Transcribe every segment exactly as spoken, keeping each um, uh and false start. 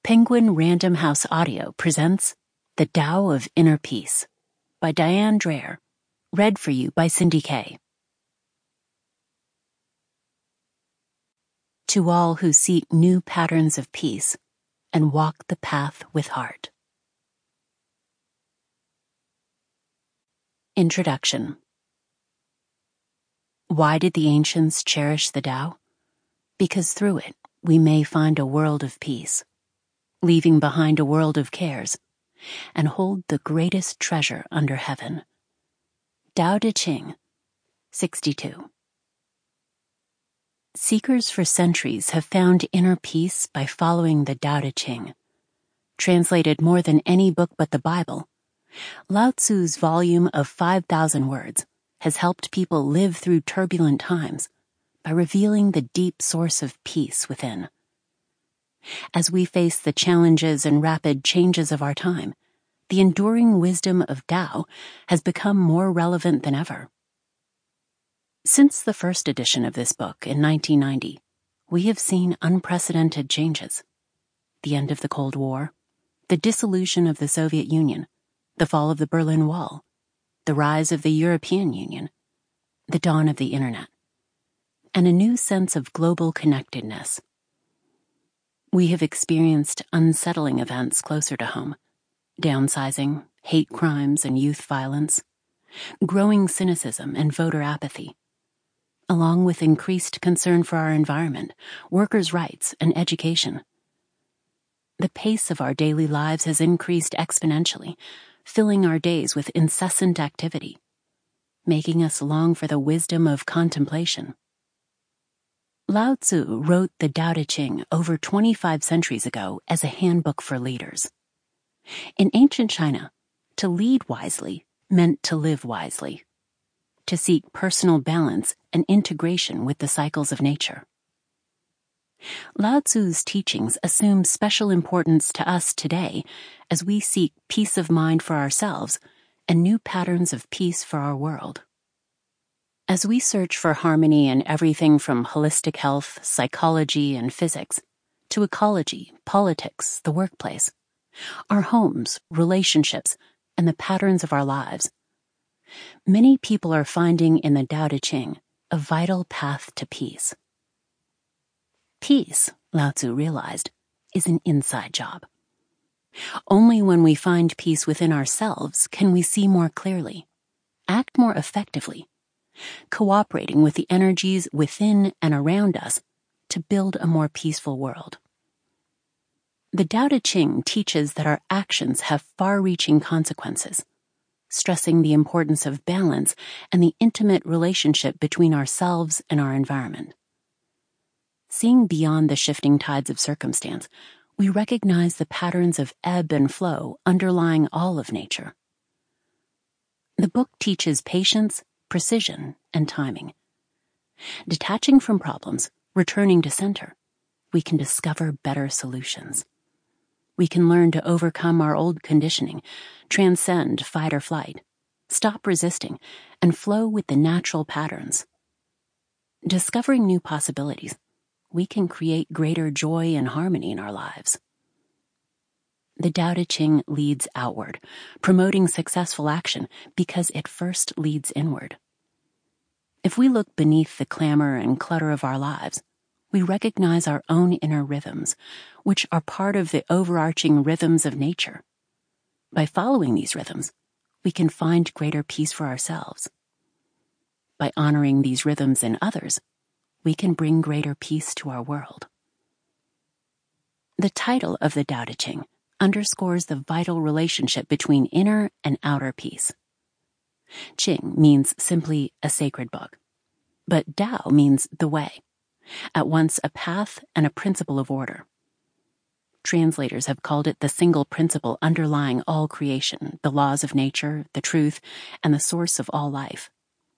Penguin Random House Audio presents The Tao of Inner Peace by Diane Dreher, read for you by Cindy Kay. To all who seek new patterns of peace and walk the path with heart. Introduction. Why did the ancients cherish the Tao? Because through it we may find a world of peace, leaving behind a world of cares, and hold the greatest treasure under heaven. Tao Te Ching, sixty-two. Seekers for centuries have found inner peace by following the Tao Te Ching. Translated more than any book but the Bible, Lao Tzu's volume of five thousand words has helped people live through turbulent times by revealing the deep source of peace within. As we face the challenges and rapid changes of our time, the enduring wisdom of Tao has become more relevant than ever. Since the first edition of this book in nineteen ninety, we have seen unprecedented changes. The end of the Cold War, the dissolution of the Soviet Union, the fall of the Berlin Wall, the rise of the European Union, the dawn of the Internet, and a new sense of global connectedness. We have experienced unsettling events closer to home: downsizing, hate crimes and youth violence, growing cynicism and voter apathy, along with increased concern for our environment, workers' rights, and education. The pace of our daily lives has increased exponentially, filling our days with incessant activity, making us long for the wisdom of contemplation. Lao Tzu wrote the Tao Te Ching over twenty-five centuries ago as a handbook for leaders. In ancient China, to lead wisely meant to live wisely, to seek personal balance and integration with the cycles of nature. Lao Tzu's teachings assume special importance to us today as we seek peace of mind for ourselves and new patterns of peace for our world. As we search for harmony in everything from holistic health, psychology, and physics, to ecology, politics, the workplace, our homes, relationships, and the patterns of our lives, many people are finding in the Tao Te Ching a vital path to peace. Peace, Lao Tzu realized, is an inside job. Only when we find peace within ourselves can we see more clearly, act more effectively, cooperating with the energies within and around us to build a more peaceful world. The Tao Te Ching teaches that our actions have far-reaching consequences, stressing the importance of balance and the intimate relationship between ourselves and our environment. Seeing beyond the shifting tides of circumstance, we recognize the patterns of ebb and flow underlying all of nature. The book teaches patience, precision, and timing. Detaching from problems, returning to center, we can discover better solutions. We can learn to overcome our old conditioning, transcend fight or flight, stop resisting, and flow with the natural patterns. Discovering new possibilities, we can create greater joy and harmony in our lives. The Tao Te Ching leads outward, promoting successful action because it first leads inward. If we look beneath the clamor and clutter of our lives, we recognize our own inner rhythms, which are part of the overarching rhythms of nature. By following these rhythms, we can find greater peace for ourselves. By honoring these rhythms in others, we can bring greater peace to our world. The title of the Tao Te Ching underscores the vital relationship between inner and outer peace. Ching means simply a sacred book, but Tao means the way, at once a path and a principle of order. Translators have called it the single principle underlying all creation, the laws of nature, the truth, and the source of all life.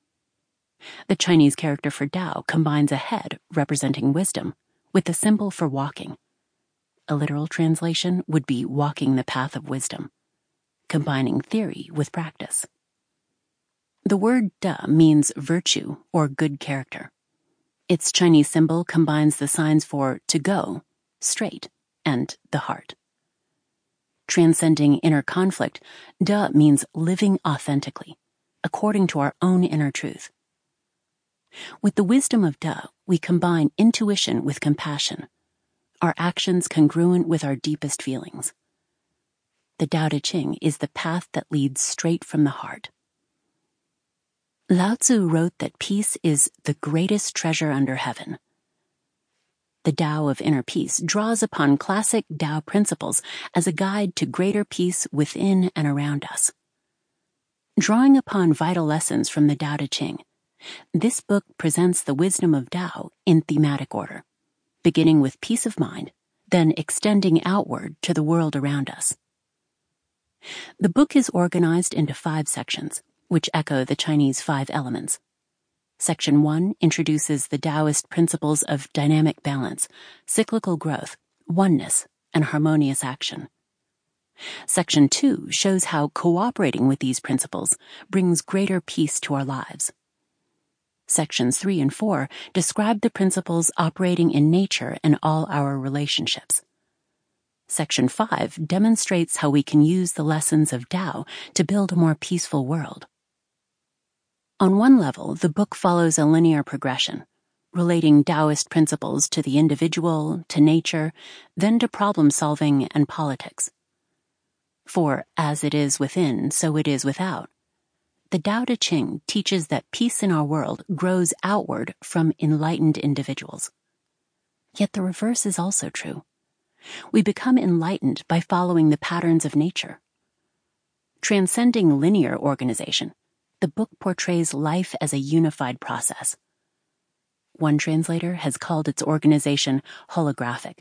The Chinese character for Tao combines a head representing wisdom with the symbol for walking. A literal translation would be walking the path of wisdom, combining theory with practice. The word Da means virtue or good character. Its Chinese symbol combines the signs for to go, straight, and the heart. Transcending inner conflict, De means living authentically, according to our own inner truth. With the wisdom of De, we combine intuition with compassion, our actions congruent with our deepest feelings. The Tao Te Ching is the path that leads straight from the heart. Lao Tzu wrote that peace is the greatest treasure under heaven. The Tao of inner peace draws upon classic Tao principles as a guide to greater peace within and around us. Drawing upon vital lessons from the Tao Te Ching, this book presents the wisdom of Tao in thematic order, beginning with peace of mind, then extending outward to the world around us. The book is organized into five sections, which echo the Chinese five elements. Section one introduces the Taoist principles of dynamic balance, cyclical growth, oneness, and harmonious action. Section two shows how cooperating with these principles brings greater peace to our lives. Sections three and four describe the principles operating in nature and all our relationships. Section five demonstrates how we can use the lessons of Tao to build a more peaceful world. On one level, the book follows a linear progression, relating Taoist principles to the individual, to nature, then to problem-solving and politics. For as it is within, so it is without. The Tao Te Ching teaches that peace in our world grows outward from enlightened individuals. Yet the reverse is also true. We become enlightened by following the patterns of nature. Transcending linear organization, the book portrays life as a unified process. One translator has called its organization holographic.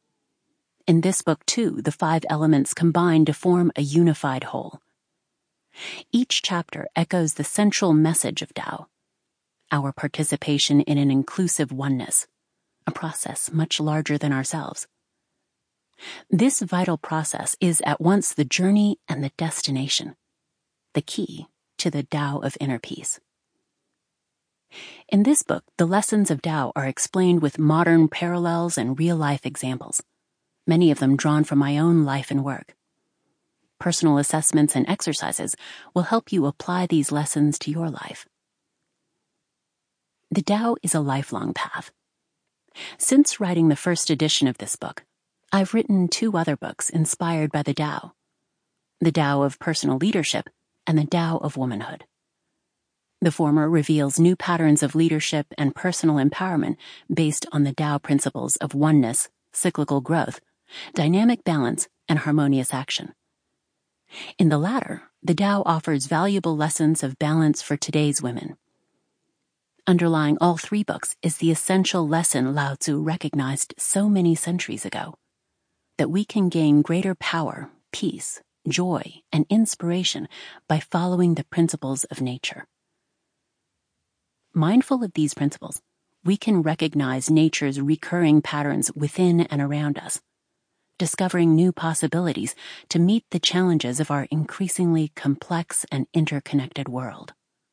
In this book, too, the five elements combine to form a unified whole. Each chapter echoes the central message of Tao, our participation in an inclusive oneness, a process much larger than ourselves. This vital process is at once the journey and the destination, the key to the Tao of inner peace. In this book, the lessons of Tao are explained with modern parallels and real-life examples, many of them drawn from my own life and work. Personal assessments and exercises will help you apply these lessons to your life. The Tao is a lifelong path. Since writing the first edition of this book, I've written two other books inspired by the Tao, the Tao of personal leadership and the Tao of womanhood. The former reveals new patterns of leadership and personal empowerment based on the Tao principles of oneness, cyclical growth, dynamic balance, and harmonious action. In the latter, the Tao offers valuable lessons of balance for today's women. Underlying all three books is the essential lesson Lao Tzu recognized so many centuries ago, that we can gain greater power, peace, joy, and inspiration by following the principles of nature. Mindful of these principles, we can recognize nature's recurring patterns within and around us, discovering new possibilities to meet the challenges of our increasingly complex and interconnected world.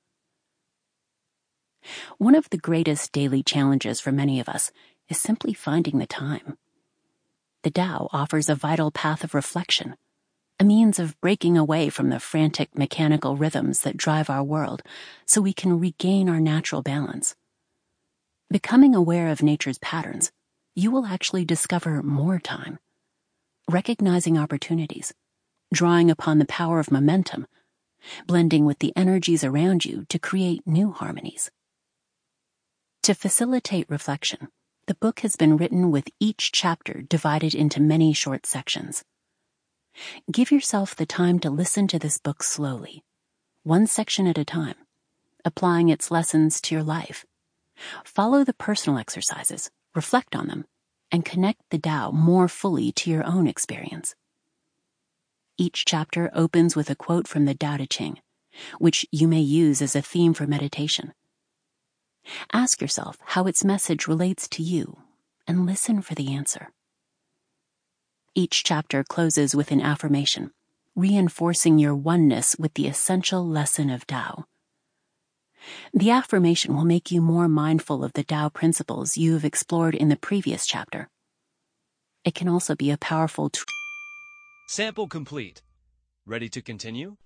One of the greatest daily challenges for many of us is simply finding the time. The Tao offers a vital path of reflection, a means of breaking away from the frantic mechanical rhythms that drive our world so we can regain our natural balance. Becoming aware of nature's patterns, you will actually discover more time, recognizing opportunities, drawing upon the power of momentum, blending with the energies around you to create new harmonies. To facilitate reflection, the book has been written with each chapter divided into many short sections. Give yourself the time to listen to this book slowly, one section at a time, applying its lessons to your life. Follow the personal exercises, reflect on them, and connect the Tao more fully to your own experience. Each chapter opens with a quote from the Tao Te Ching, which you may use as a theme for meditation. Ask yourself how its message relates to you, and listen for the answer. Each chapter closes with an affirmation, reinforcing your oneness with the essential lesson of Tao. The affirmation will make you more mindful of the Tao principles you have explored in the previous chapter. It can also be a powerful tool. Sample complete. Ready to continue?